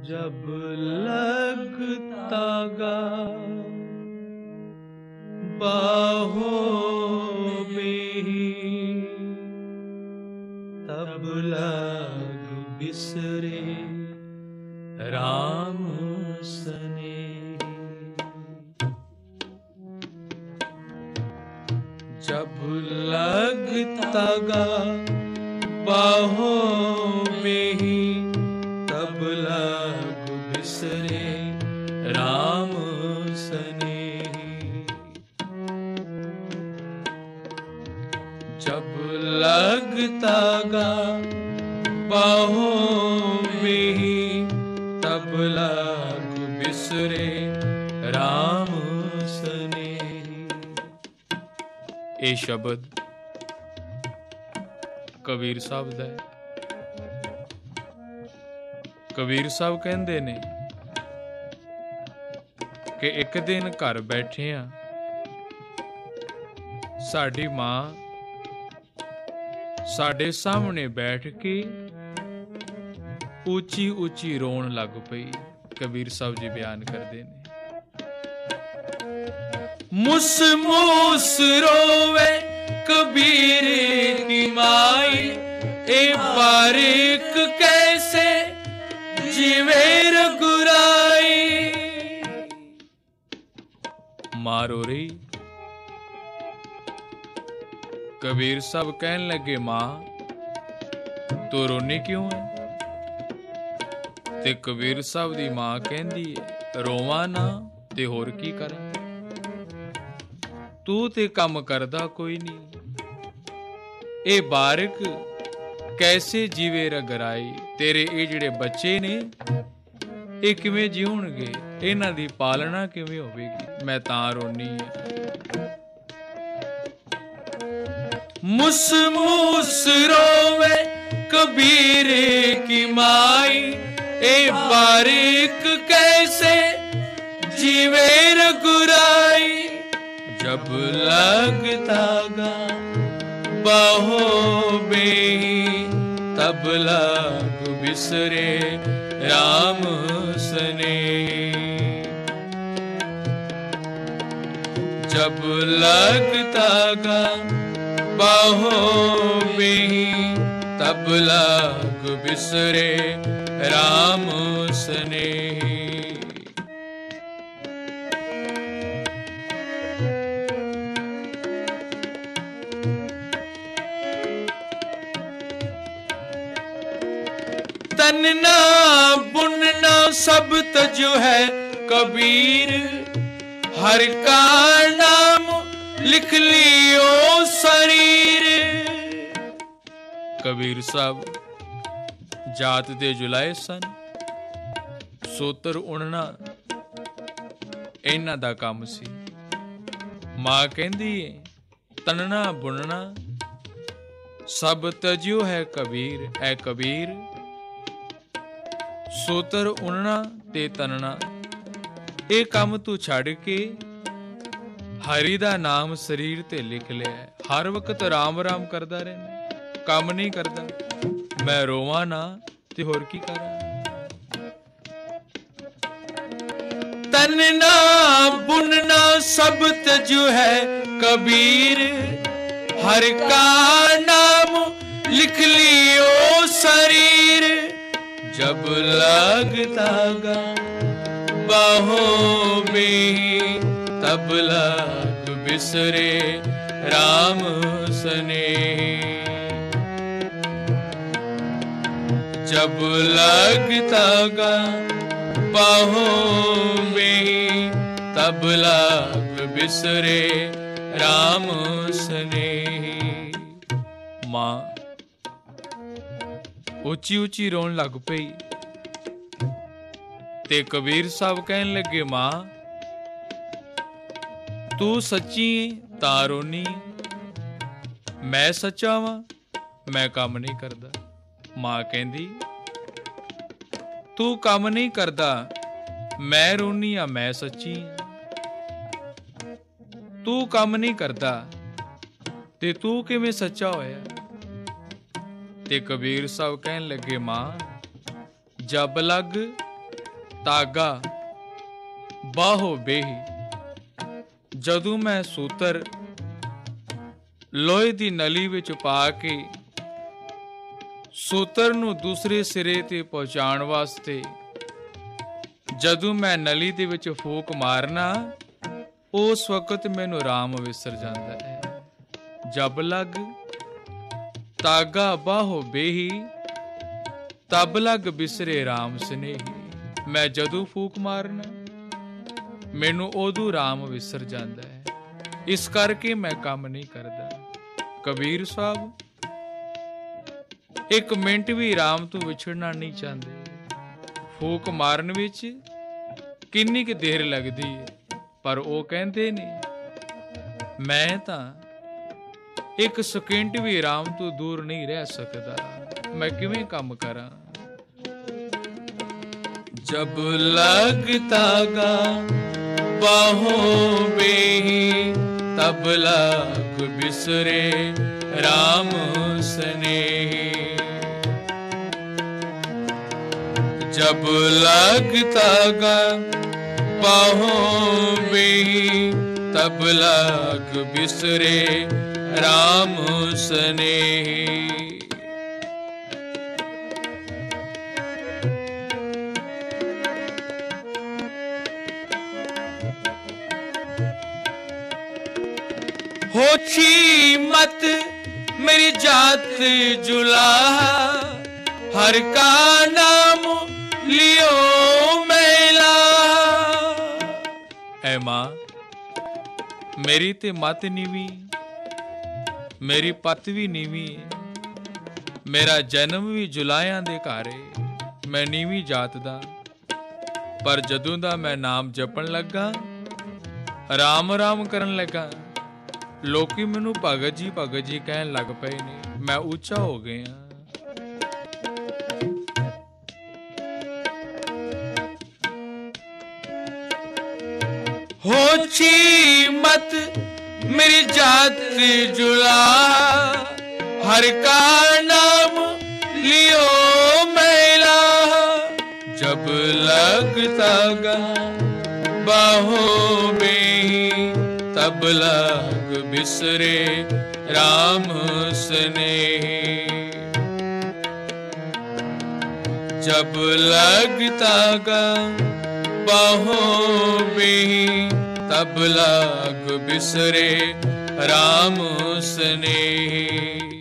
जब लगता गा बाहों में तब लग बिसरे राम सने। जब लगता गा बाहों में ही तब लग बिसरे राम सने। जब लगता गा बाहों में ही तब लग बिसरे राम सने। ਇਹ ਸ਼ਬਦ ਕਬੀਰ ਸਾਹਿਬ ਦਾ ਹੈ। ਕਬੀਰ ਸਾਹਿਬ ਕਹਿੰਦੇ ਨੇ ਕਿ ਇੱਕ ਦਿਨ ਘਰ ਬੈਠੇ ਆ, ਸਾਡੀ ਮਾਂ ਸਾਡੇ ਸਾਹਮਣੇ ਬੈਠ ਕੇ ਉੱਚੀ ਉੱਚੀ ਰੋਣ ਲੱਗ ਪਈ। ਕਬੀਰ ਸਾਹਿਬ ਜੀ ਬਿਆਨ ਕਰਦੇ ਨੇ, मुस मुस रोवे कबीर की माई, ए बारिक कैसे जीवे रघुराई। मारो रे कबीर साहब कहन लगे, मां तू रोनी क्यों है? ते कबीर साहब दी मां कहंदी है, रोवां ना ते होर की करा, तू ते काम करदा कोई नहीं। ए बारिक कैसे जीवे रगराई, तेरे ये जिहड़े बच्चे ने ये किवें जीउणगे, इन्हां दी पालना किवें होवेगी, मैं तां रोनी है। मुस मुस रोवे कबीर की माई, ए बारिक कैसे जीवे रघुराई। जब लगता गा बाहों में तब लग बिसरे राम सने। जब लगता गा बाहों में तब लग बिसरे राम सने। तनना बुनना सब तजो है कबीर, हर का नाम लिख लियो शरीर। कबीर साहब जात दे जुलाए सन, सोतर उणना इन्हां दा काम सी। मां कहंदी है, तनना बुनना सब तजो है कबीर, ऐ कबीर ਸੋਤਰ ਉਣਨਾ ਤੇ ਤਨਣਾ ਇਹ ਕੰਮ ਤੂੰ ਛੱਡ ਕੇ ਹਰੀ ਦਾ ਨਾਮ ਸਰੀਰ ਤੇ ਲਿਖ ਲਿਆ। ਹਰ ਵਕਤ ਰਾਮ ਰਾਮ ਕਰਦਾ ਰਹਿਣਾ, ਕੰਮ ਨਹੀਂ ਕਰਦਾ। ਮੈਂ ਰੋਵਾਂ ਨਾ ਤੇ ਹੋਰ ਕੀ ਕਰਾਂ। ਤਨਨਾ ਬੁਨਨਾ ਸਭ ਤਜੋ ਹੈ ਕਬੀਰ, ਹਰ ਕਾ ਨਾਮ ਲਿਖ ਲਿਓ शरीर। जब लगता गा बाहों में तब लग बिसरे राम सने। जब लगता गा बाहों में तब लग बिसरे राम सने। मां ਉੱਚੀ ਉੱਚੀ ਰੋਣ ਲੱਗ ਪਈ ਤੇ ਕਬੀਰ ਸਾਹਿਬ ਕਹਿਣ ਲੱਗੇ, ਮਾਂ ਤੂੰ ਸੱਚੀ ਤਾਂ ਰੋਨੀ, ਮੈਂ ਸੱਚਾ ਵਾਂ, ਮੈਂ ਕੰਮ ਨਹੀਂ ਕਰਦਾ। ਮਾਂ ਕਹਿੰਦੀ, ਤੂੰ ਕੰਮ ਨਹੀਂ ਕਰਦਾ, ਮੈਂ ਰੋਨੀ ਆ, ਮੈਂ ਸੱਚੀ। ਤੂੰ ਕੰਮ ਨਹੀਂ ਕਰਦਾ ਤੇ ਤੂੰ ਕਿਵੇਂ ਸੱਚਾ ਹੋਇਆ? ਤੇ ਕਬੀਰ ਸਾਹਿਬ ਕਹਿਣ ਲੱਗੇ, ਮਾਂ ਜਬ ਲਗ ਤਾਗਾ ਬਾਹੋ ਬੇਹੀ। ਜਦੋਂ ਮੈਂ ਸੂਤਰ ਲੋਹੇ ਦੀ ਨਲੀ ਵਿੱਚ ਪਾ ਕੇ ਸੂਤਰ ਨੂੰ ਦੂਸਰੇ ਸਿਰੇ ਤੇ ਪਹੁੰਚਾਉਣ ਵਾਸਤੇ ਜਦੋਂ ਮੈਂ ਨਲੀ ਦੇ ਵਿੱਚ ਫੂਕ ਮਾਰਨਾ, ਉਸ ਵਕਤ ਮੈਨੂੰ ਰਾਮ ਵਿਸਰ ਜਾਂਦਾ ਹੈ। ਜਬ ਲਗ ਤਾਗਾ ਬਾਹੋ ਬੇਹੀ, ਤਬ ਲਗ ਬਿਸਰੇ ਰਾਮ ਸਨੇਹੀ। ਮੈਂ ਜਦੋਂ ਫੂਕ ਮਾਰਨਾ, ਮੈਨੂੰ ਉਦੋਂ ਰਾਮ ਵਿਸਰ ਜਾਂਦਾ ਹੈ। ਇਸ ਕਰਕੇ ਮੈਂ ਕੰਮ ਨਹੀਂ ਕਰਦਾ। ਕਬੀਰ ਸਾਹਿਬ ਇੱਕ ਮਿੰਟ ਵੀ ਰਾਮ ਤੋਂ ਵਿਛੜਨਾ ਨਹੀਂ ਚਾਹੁੰਦੇ। ਫੂਕ ਮਾਰਨ ਵਿੱਚ ਕਿੰਨੀ ਕੁ ਦੇਰ ਲੱਗਦੀ ਹੈ, ਪਰ ਉਹ ਕਹਿੰਦੇ ਨੇ ਮੈਂ ਤਾਂ ਇੱਕ ਸਕਿੰਟ ਵੀ ਰਾਮ ਤੋਂ ਦੂਰ ਨਹੀਂ ਰਹਿ ਸਕਦਾ। ਮੈਂ ਕਿਵੇਂ ਕੰਮ ਕਰਾਂ। ਜਬ ਲਗ ਤਾਗਾ ਬਾਹੋਂ ਬੇਹੀ, ਤਬ ਲਗ ਬਿਸਰੇ ਰਾਮ ਸਨੇਹੀ। जब लग तागा बाहों बेही, तब लग बिसरे राम सनेही। होछी मत मेरी जात जुला, हर का नाम लियो मैला। ऐ मां मेरी ते मत नीवी, मेरी पत भी नीवी, मेरा जन्म भी जुलायां दे घर है। मैं नीवी जात दा, पर जदों दा मैं नाम जपन लगा, राम राम करन लगा, लोकी मैनू भगत जी कहन लग पए ने। मैं ऊंचा हो गया। होछी मत मेरी जात जुला, हर का नाम लियो मैला। जब लग तागा बाहों बेही, तब लग बिसरे राम स्नेही। जब लग तागा बाहों बेही, तब लग बिसरे राम स्नेही।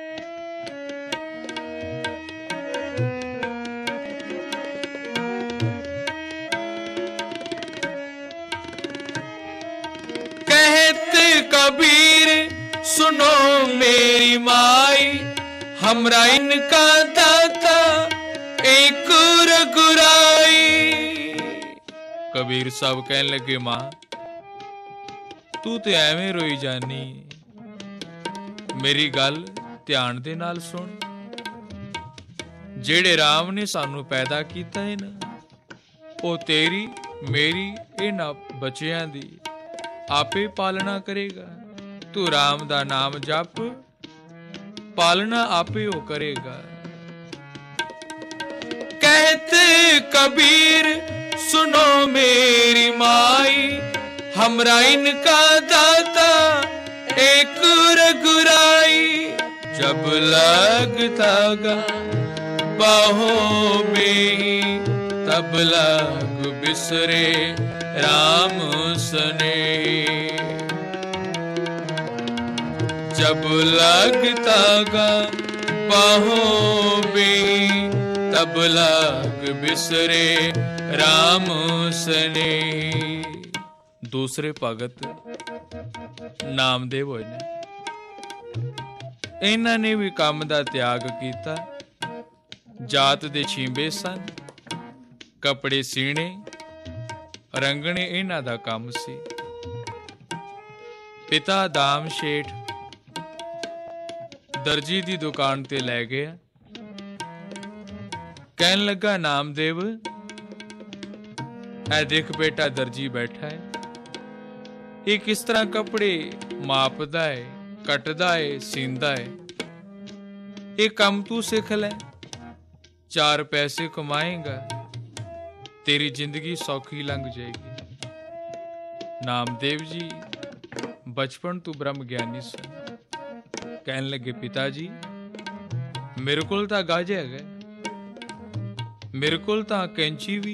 कहते कबीर सुनो मेरी माई, हमरा इनका दाता एक रघुराई। कबीर साहब कहने लगे मां तू ते एवें रोई जानी, मेरी गल ध्यान दे नाल सुन। जेड़े राम ने सानू पैदा कीता है ना, ओ तेरी मेरी इन्हां बच्चियां दी आपे पालना करेगा। तू राम दा नाम जप, पालना आपे ओ करेगा। कहते कबीर सुनो मेरी माई, हमरा इनका दाता एक रघुराई। जब लग तागा बाहों बेही, तब लग बिसरे राम स्नेही। जब लग तागा बाहों बेही, तब लग बिसरे राम स्नेही। दूसरे भगत नामदेव होए ने, इन्हां ने भी काम दा त्याग कीता। जात दे छींबे सन, कपड़े सीने रंगने इन्हां दा काम सी। पिता दाम शेठ दर्जी दी दुकान ते लै गया। कहन लगा नामदेव ऐ देख बेटा दर्जी बैठा है, ये किस तरह कपड़े मापदा है, कटदा है, सींदा है। ये काम तू सीख ले, 4 पैसे कमाएगा, तेरी जिंदगी सौखी लंघ जाएगी। नामदेव जी बचपन तू ब्रह्म ज्ञानी सन। कहन लगे पिता जी मेरे कोल तां गज है, मेरे कोल तां कैंची भी,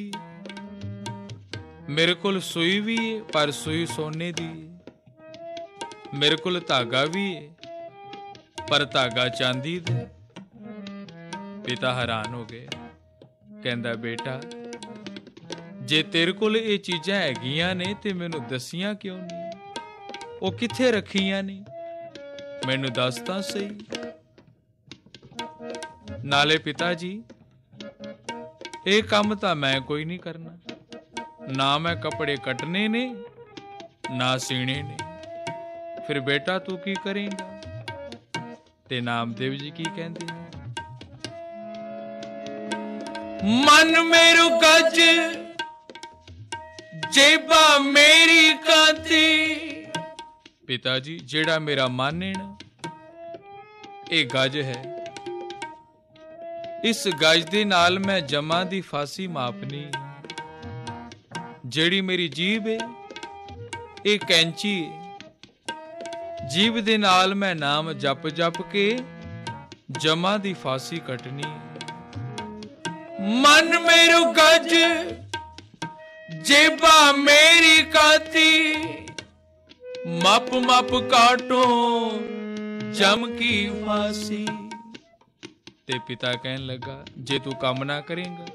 मेरे कोल सुई भी है पर सुई सोने दी, मेरे कोल धागा भी है पर धागा चांदी दा। पिता हैरान हो गए, कहंदा बेटा जे तेरे कोल ये चीज़ां हैगियां ने ते मैनू दसियां क्यों नहीं? वो कित्थे रखियां ने? मैनू दस तां सही। नाले पिता जी ये काम तां मैं कोई नहीं करना, ना मैं कपड़े कटने ने ना सीने ने, फिर बेटा तू की करेंगा? ते नामदेव जी की कहंदे ने, मन मेरू गज जेबा मेरी काती। पिता जी जेड़ा मेरा मन है ना ये गज है, इस गज दे नाल मैं जमा दी फांसी मापनी। जेड़ी मेरी जीभ है ये कैंची है, जीभ दे नाल मैं नाम जप जप के जमा दी फांसी कटनी। मन मेरू गज जेबा मेरी काती, मप मप काटो जम की फांसी। ते पिता कहन लगा जे तू काम ना करेंगा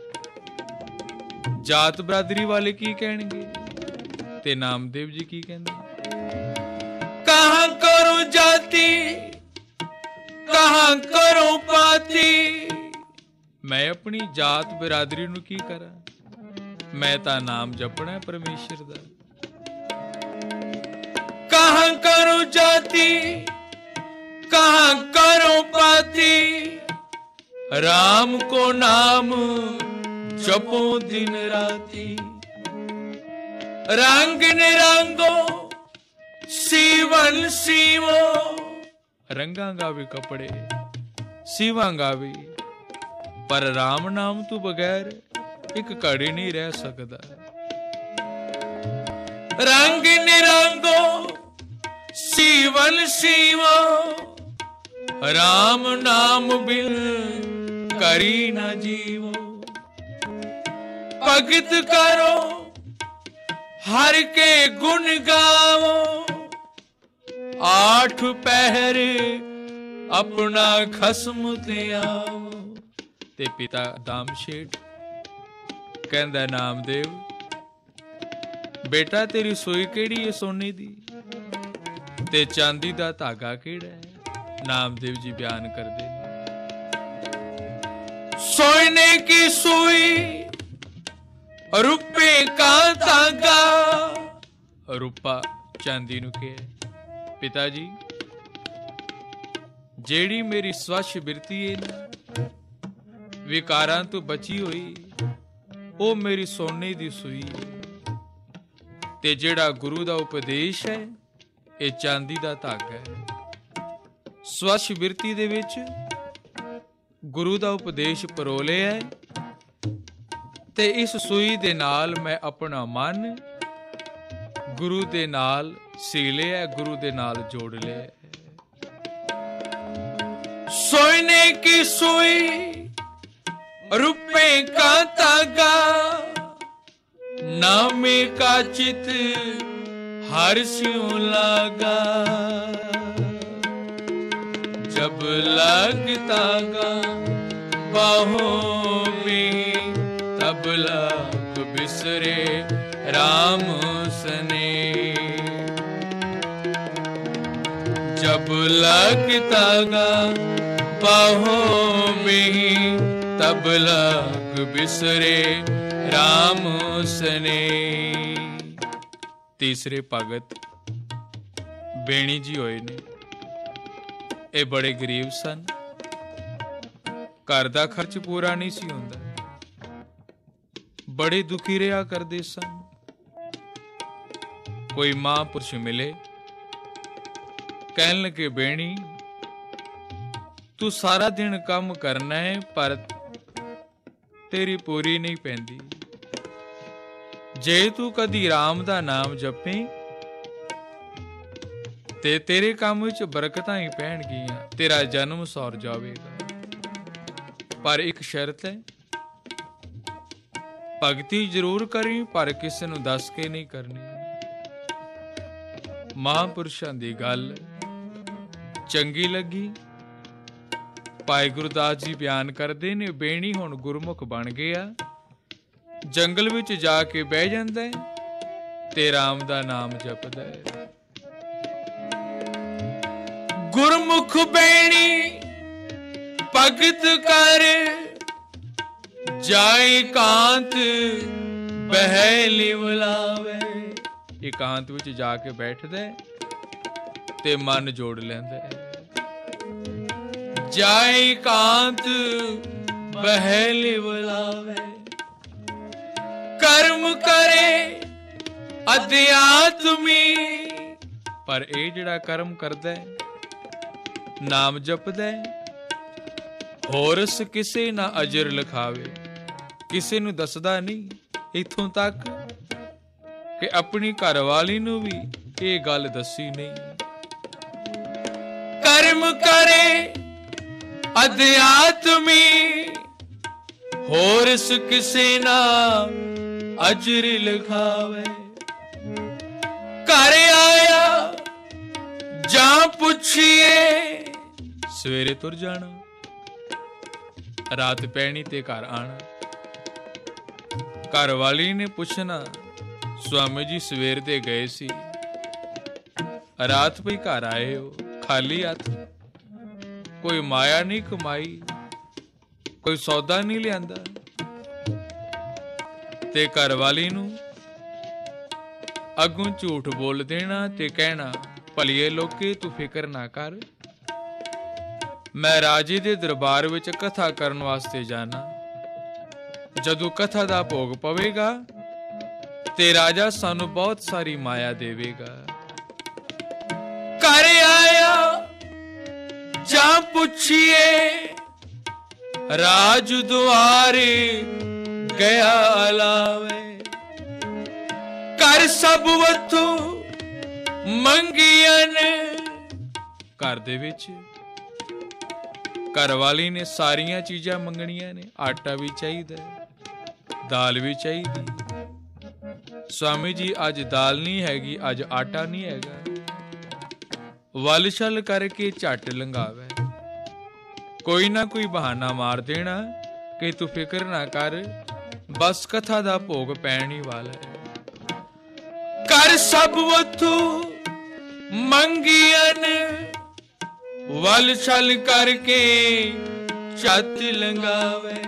जात बरादरी वाले की कहणगे? ते नामदेव जी की कहंदे, कहां करो जाति कहां करो पाती। मैं अपनी जात बरादरी नू की करा? मैं ता नाम जपना है परमेश्वर दा। कहां करो जाति कहां करो पाती, राम को नाम जपो दिन राती। रंग निरंगो सीवन सीवो, रंगांगा भी कपड़े सीवांगा भी, पर राम नाम तू बगैर एक घड़ी नहीं रह सकता। रंग निरंगो सीवन सीवो, राम नाम बिन करी न जीवो। भगत करो हर के गुण गावो, आठ पहर अपना खसम ते आओ। ते पिता दामशेठ कहंदा नामदेव बेटा तेरी सोई केड़ी है सोने दी ते चांदी दा धागा केड़ा है? नामदेव जी बयान करदे सोने की सुई रुपए का धागा। रुपा चांदी नु के पिताजी जेड़ी मेरी स्वच्छ बिरती है ना विकारां तो बची हुई ओ मेरी सोने दी सुई है, ते जेड़ा गुरु दा उपदेश है ये चांदी दा धागा है। स्वच्छ बिरती दे विच गुरु दा उपदेश परोले है, ते इस सुई दे नाल मैं अपना मन गुरु दे नाल सीले है, गुरु दे नाल जोड़ ले। सोने की सुई रुपए का धागा, नामे का चित हर स्यों लागा। जब लगता गा बाहों में तब लग बिसरे राम सने। जब लगता गा बाहों में तब लग बिसरे राम सने। तीसरे भगत बेणी जी होए ने, ये बड़े गरीब सन, घर दा खर्च पूरा नहीं सी हुंदा, बड़े दुखी रहा करदे सन। कोई महापुरुष मिले, कहन लगे बेणी तू सारा दिन काम करना है पर तेरी पूरी नहीं पैंदी, ਜੇ ਤੂੰ ਕਦੀ ਰਾਮ ਦਾ ਨਾਮ ਜਪੇ ਤੇ ਤੇਰੇ ਕੰਮ ਵਿੱਚ ਬਰਕਤਾਂ ਹੀ ਪੈਣਗੀਆਂ, ਤੇਰਾ ਜਨਮ ਸੌਰ ਜਾਵੇਗਾ। ਪਰ ਇੱਕ ਸ਼ਰਤ ਹੈ, ਭਗਤੀ ਜ਼ਰੂਰ ਕਰੀ ਪਰ ਕਿਸੇ ਨੂੰ ਦੱਸ ਕੇ ਨਹੀਂ ਕਰਨੀ। ਮਹਾਂਪੁਰਸ਼ਾਂ ਦੀ ਗੱਲ ਚੰਗੀ ਲੱਗੀ। ਭਾਈ ਗੁਰਦਾਸ ਜੀ ਬਿਆਨ ਕਰਦੇ ਨੇ, ਬੇਣੀ ਹੁਣ ਗੁਰਮੁਖ ਬਣ ਗਿਆ, ਜੰਗਲ ਵਿੱਚ ਜਾ ਕੇ ਬਹਿ ਜਾਂਦਾ ਹੈ ਤੇ ਰਾਮ ਦਾ ਨਾਮ ਜਪਦਾ ਹੈ। ਗੁਰਮੁਖ ਬੇਣੀ ਭਗਤ ਕਰ, ਜਾਏ ਕਾਂਤ ਬਹਿ ਲਿਵਲਾਵੇ। ਇਕਾਂਤ ਵਿੱਚ ਜਾ ਕੇ ਬੈਠਦਾ ਤੇ ਮਨ ਜੋੜ ਲੈਂਦਾ ਹੈ। ਜਾਏ ਕਾਂਤ ਬਹਿ ਲਿਵਲਾਵੇ, ਕਰਮ ਕਰੇ ਅਧਿਆਤਮੀ। ਪਰ ਇਹ ਜਿਹੜਾ ਕਰਮ ਕਰਦਾ ਹੈ, ਨਾਮ ਜਪਦਾ ਹੈ, ਹੋਰਸ ਕਿਸੇ ਨਾ ਅਜਰ ਲਿਖਾਵੇ, ਕਿਸੇ ਨੂੰ ਦੱਸਦਾ ਨਹੀਂ। ਇੱਥੋਂ ਤੱਕ ਕਿ ਆਪਣੀ ਘਰਵਾਲੀ ਨੂੰ ਵੀ ਇਹ ਗੱਲ ਦੱਸੀ ਨਹੀਂ। ਕਰਮ ਕਰੇ ਅਧਿਆਤਮੀ, ਹੋਰਸ ਕਿਸੇ ਨਾ ਅਜਰ ਲਿਖਾਵੇ। ਘਰ ਆਇਆ ਜਾਂ ਪੁੱਛੀਏ, ਸਵੇਰੇ ਤੁਰ ਜਾਣਾ, ਰਾਤ ਪੈਣੀ ਤੇ ਘਰ ਆਣਾ। ਘਰ ਵਾਲੀ ਨੇ ਪੁੱਛਣਾ, स्वामी जी सवेर दे गए सी, रात पई घर आए हो खाली हथ, कोई माया नहीं कमाई, कोई सौदा नहीं लियांदा। ते घर वाली नूं अगों झूठ बोल देना ते कहना, भलिए लोके तू फिक्र ना कर, मैं राजे दे दरबार विच कथा करन वास्ते जाना, जदों कथा दा भोग पवेगा ते राजा सानू बहुत सारी माया देवेगा। घर आया जा पुछिए, राज द्वारे गया अलावे। कर सब वथू मंगियन, घर दे विच घर वाली ने सारियां चीजां मंगणियां ने, आटा भी चाहिए, दाल भी चाहिए। स्वामी जी अज दाल नहीं हैगी, अज आटा नहीं हैगा। वल छल करके झट लंघावे, कोई ना कोई बहाना मार देना कि तू फिक्र ना कर, बस कथा दा भोग पैण ही वाला है। कर सब वथू मंगियन, वल छल करके झट लंघावे।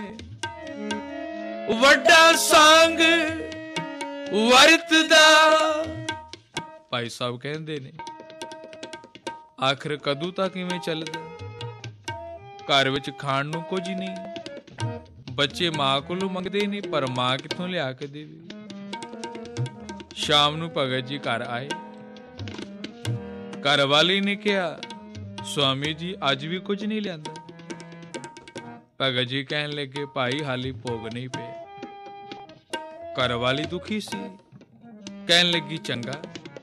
वड्डा सांग वरतदा, भाई साहब कहते ने, आखिर कदों तक इवें चलदा? घर विच खाण नूं कुछ नहीं, बच्चे मां कोलों मंगदे ने पर मां कित्थों लिया के देवे। शाम नूं भगत जी घर आए, घर वाली ने कहा, स्वामी जी अज भी कुछ नहीं लियांदा। भगत जी कहन लगे, भाई हाली भोग नहीं पे। घर वाली दुखी सी, कहन लगी, चंगा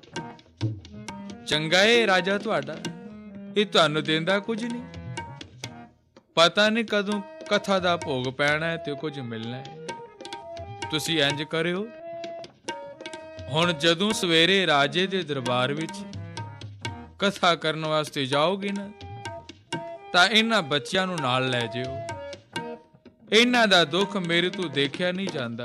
चंगा है राजा तुहाडा, ये तुहानू देंदा कुछ नहीं, पता नहीं कदों कथा दा भोग पैना है ते कुछ मिलना है। तुसी इंज करियो, हुण जदों सवेरे राजे दे दरबार विच कथा करन वास्ते जाओगे ना, तां इन्हां बच्चियां नूं नाल लै जिओ। इन्हां दा दुख मेरे तो देखिया नहीं जांदा,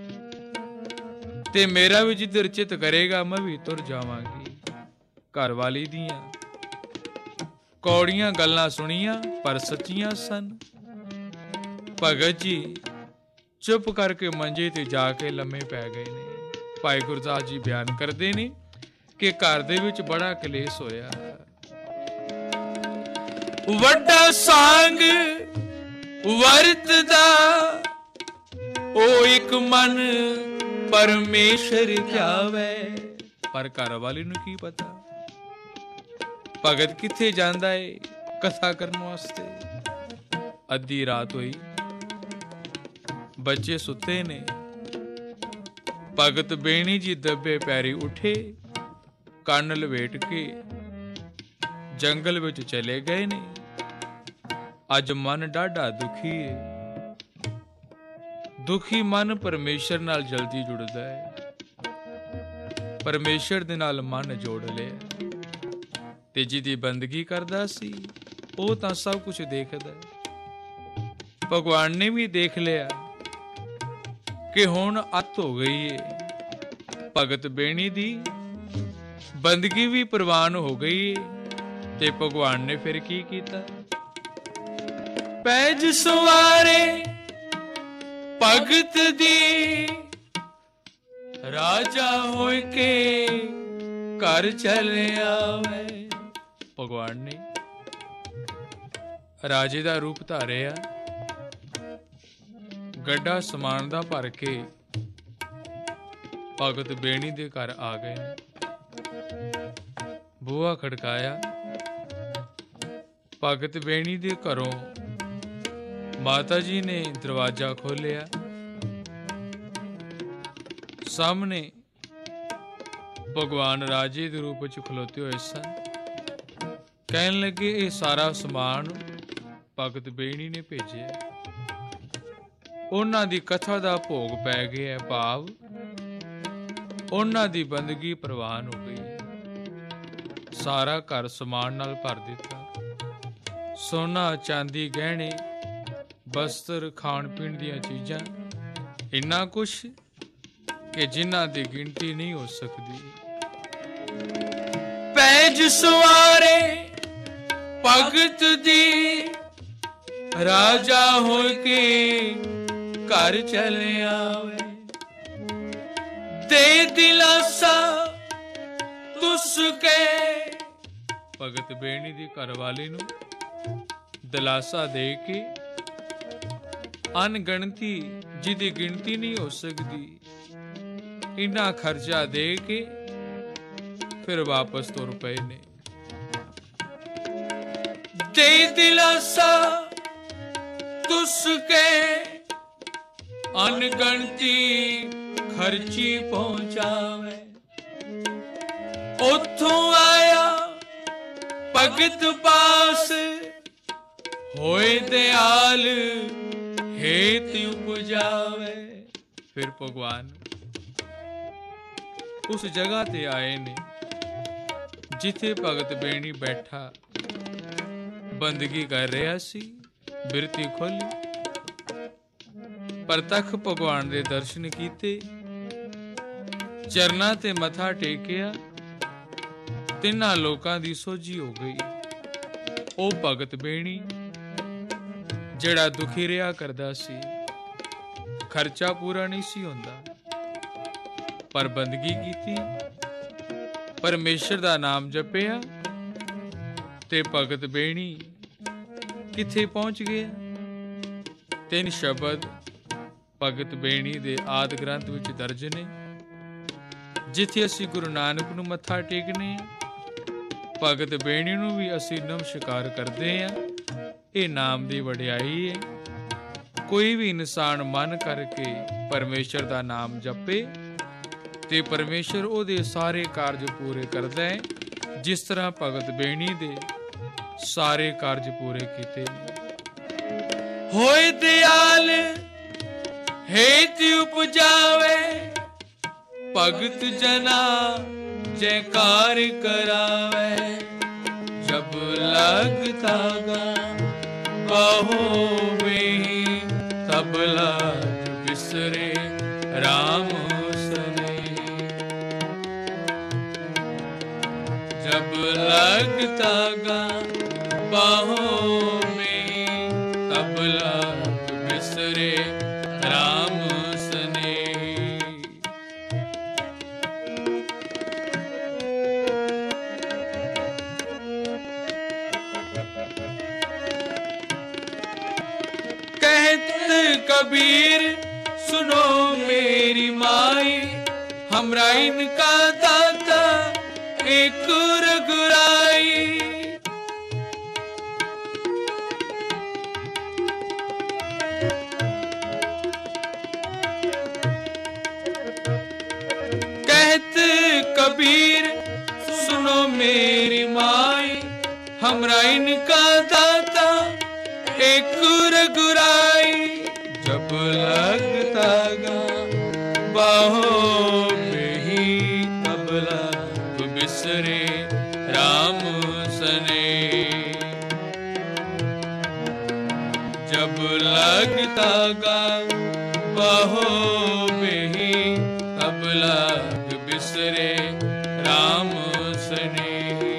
ते मेरा भी जिधर चित करेगा मैं भी तुर जावांगी। घर वाली दियां कौड़ियां गल्लां सुनियां पर सच्चियां सन। भगत जी चुप करके मंजे ते जाके लम्मे पै गए ने। भाई गुरदास जी बयान करते ने कि घर दे विच बड़ा कलेस होया। वड्डा सांग वरतदा, ओ एक मन परमेश्वर ध्यावे। पर घर वाली नूं की पता भगत किथे जांदा है कथा करन वास्ते। अद्धी रात हुई, बच्चे सुते ने, ਭਗਤ ਬੇਣੀ ਜੀ ਦੱਬੇ ਪੈਰੀ ਉੱਠੇ, ਕੰਨ ਲਵੇਟ ਕੇ ਜੰਗਲ ਵਿੱਚ ਚਲੇ ਗਏ ਨੇ। ਅੱਜ ਮਨ ਡਾਢਾ ਦੁਖੀ ਹੈ। ਦੁਖੀ ਮਨ ਪਰਮੇਸ਼ਰ ਨਾਲ ਜਲਦੀ ਜੁੜਦਾ ਹੈ। ਪਰਮੇਸ਼ਰ ਦੇ ਨਾਲ ਮਨ ਜੋੜ ਲਿਆ ਤੇ ਜਿਹਦੀ ਬੰਦਗੀ ਕਰਦਾ ਸੀ ਉਹ ਤਾਂ ਸਭ ਕੁਝ ਦੇਖਦਾ ਹੈ। ਭਗਵਾਨ ਨੇ ਵੀ ਦੇਖ ਲਿਆ ਕਿ ਹੁਣ ਅੱਤ ਹੋ ਗਈ ਏ। ਭਗਤ ਬੇਣੀ ਦੀ ਬੰਦਗੀ ਵੀ ਪ੍ਰਵਾਨ ਹੋ ਗਈ ਏ ਤੇ ਭਗਵਾਨ ਨੇ ਫਿਰ ਕੀ ਕੀਤਾ? ਪੈਜ ਸਵਾਰੇ ਭਗਤ ਦੀ, ਰਾਜਾ ਹੋਇ ਕੇ ਘਰ ਚਲੇ ਆਵੇ। ਭਗਵਾਨ ਨੇ ਰਾਜੇ ਦਾ ਰੂਪ ਧਾਰਿਆ, ਗੱਡਾ ਸਮਾਨ ਦਾ ਭਰ ਕੇ ਭਗਤ ਬੇਣੀ ਦੇ ਘਰ ਆ ਗਏ। ਬੂਹਾ ਖੜਕਾਇਆ। ਭਗਤ ਬੇਣੀ ਦੇ ਘਰੋਂ ਮਾਤਾ ਜੀ ਨੇ ਦਰਵਾਜ਼ਾ ਖੋਲਿਆ। ਸਾਹਮਣੇ ਭਗਵਾਨ ਰਾਜੇ ਦੇ ਰੂਪ ਵਿੱਚ ਖਲੋਤੇ ਹੋਏ ਸਨ। ਕਹਿਣ ਲੱਗੇ ਇਹ ਸਾਰਾ ਸਮਾਨ ਭਗਤ ਬੇਣੀ ਨੇ ਭੇਜਿਆ। ਉਹਨਾਂ ਦੀ ਕਥਾ ਦਾ ਭੋਗ ਪੈ ਗਿਆ, ਭਾਵ ਉਹਨਾਂ ਦੀ ਬੰਦਗੀ ਪ੍ਰਵਾਨ ਹੋ ਗਈ। ਸਾਰਾ ਘਰ ਸਮਾਨ ਨਾਲ ਭਰ ਦਿੱਤਾ। ਸੋਨਾ, ਚਾਂਦੀ, ਗਹਿਣੇ, ਬਸਤਰ, ਖਾਣ ਪੀਣ ਦੀਆਂ ਚੀਜ਼ਾਂ, ਇੰਨਾ ਕੁਛ ਕਿ ਜਿਨ੍ਹਾਂ ਦੀ ਗਿਣਤੀ ਨਹੀਂ ਹੋ ਸਕਦੀ। ਪੈਜ ਸਵਾਰੇ ਭਗਤ ਦੀ, ਰਾਜਾ ਹੋ ਕੇ ਘਰ ਚਲੇ ਆਵੇ। ਦੇ ਦਿਲਾਸਾ ਤੁਸ ਕੇ, ਭਗਤ ਬੇਣੀ ਦੀ ਘਰਵਾਲੀ ਨੂੰ ਦਿਲਾਸਾ ਦੇ ਕੇ ਅਣਗਿਣਤੀ ਜਿਹਦੀ ਗਿਣਤੀ ਨਹੀਂ ਹੋ ਸਕਦੀ, ਇੰਨਾ ਖਰਚਾ ਦੇ ਕੇ ਫਿਰ ਵਾਪਸ ਤੁਰ ਪਏ ਨੇ। ਦੇ ਦਿਲਾਸਾ ਤੁਸ ਕੇ ਅਣਗਿਣਤੀ ਖਰਚੀ ਪਹੁੰਚਾਵੇ। ਉੱਥੋਂ ਆਇਆ ਭਗਤ ਪਾਸ, ਹੋਏ ਦਿਆਲ ਹੇਤ ਉਪਜਾਵੇ। ਫਿਰ ਭਗਵਾਨ ਉਸ ਜਗ੍ਹਾ ਤੇ ਆਏ ਨੇ ਜਿੱਥੇ ਭਗਤ ਬੇਣੀ ਬੈਠਾ ਬੰਦਗੀ ਕਰ ਰਿਹਾ ਸੀ। ਬਿਰਤੀ ਖੋਲੀ, ਪ੍ਰਤੱਖ ਭਗਵਾਨ ਦੇ ਦਰਸ਼ਨ ਕੀਤੇ, ਚਰਨਾਂ ਤੇ ਮੱਥਾ ਟੇਕਿਆ। ਤਿੰਨਾਂ ਲੋਕਾਂ ਦੀ ਸੋਝੀ ਹੋ ਗਈ। ਉਹ ਭਗਤ ਬੇਣੀ ਜਿਹੜਾ ਦੁਖੀ ਰਿਹਾ ਕਰਦਾ ਸੀ, ਖਰਚਾ ਪੂਰਾ ਨਹੀਂ ਸੀ ਹੁੰਦਾ, ਪਰ ਬੰਦਗੀ ਕੀਤੀ, ਪਰਮੇਸ਼ਰ ਦਾ ਨਾਮ ਜਪਿਆ ਤੇ ਭਗਤ ਬੇਣੀ ਕਿੱਥੇ ਪਹੁੰਚ ਗਿਆ? 3 ਸ਼ਬਦ ਭਗਤ ਬੇਣੀ ਦੇ ਆਦਿ ਗ੍ਰੰਥ ਵਿੱਚ ਦਰਜ ਨੇ। ਜਿੱਥੇ ਅਸੀਂ ਗੁਰੂ ਨਾਨਕ ਨੂੰ ਮੱਥਾ ਟੇਕਨੇ ਆ, ਭਗਤ ਬੇਣੀ ਨੂੰ ਵੀ ਅਸੀਂ ਨਮਸਕਾਰ ਕਰਦੇ ਹਾਂ। ਇਹ ਨਾਮ ਦੀ ਵਡਿਆਈ ਹੈ। ਕੋਈ ਵੀ ਇਨਸਾਨ ਮਨ ਕਰਕੇ ਪਰਮੇਸ਼ਰ ਦਾ ਨਾਮ ਜਪੇ ਤੇ ਪਰਮੇਸ਼ਰ ਉਹਦੇ ਸਾਰੇ ਕਾਰਜ ਪੂਰੇ ਕਰਦਾ ਹੈ, ਜਿਸ ਤਰ੍ਹਾਂ ਭਗਤ ਬੇਣੀ ਦੇ ਸਾਰੇ ਕਾਰਜ ਪੂਰੇ ਕੀਤੇ। ਹੋਏ ਦਿਆਲ ਹੇਤ ਉਪਜਾਵੇ, ਭਗਤ ਜਨਾ ਜੈਕਾਰ ਕਰਾਵੇ। ਜਬ ਲਗਤਾ ਗਾ ਕਹੋਵੇ, ਤਬ ਲਾਜ ਬਿਸਰੇ ਰਾਮ ਸਨੇ। जब लगता गा बाहों में, तब लग बिसरे राम सने। कहते कबीर सुनो मेरी माई, हमरा इनका दाता एक रघुराई। कबीर सुनो मेरी माई, हमरा इनका दाता एक रघुराई। जब लगता गा बाहों में ही तबला, तो बिसरे राम सने। जब लगता गा बाहों में ही तबला, तो बिसरे राम सने।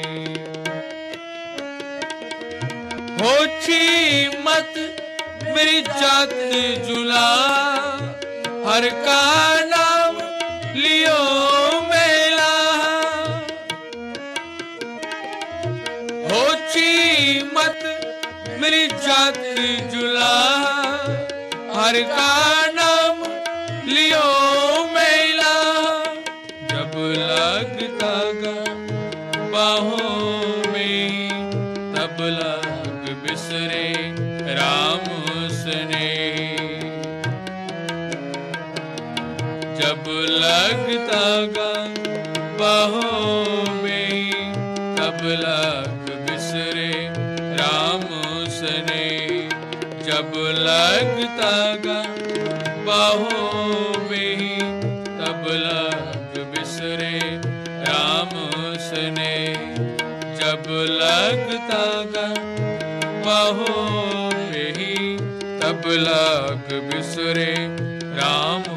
होची मत मेरी जात जुला, हर का नाम लियो मेला। होची मत मेरी जात जुला, हर का नाम लियो मेला। जब लगता गा बाहों में तबला, बिसरे राम सने। जब लगता गा बाहों में तबला, बिसरे राम सने। जब लगता गा बाहों में तबला, बिसरे राम सने। जब लगता गा बाहों में ही तबला, बिसरे राम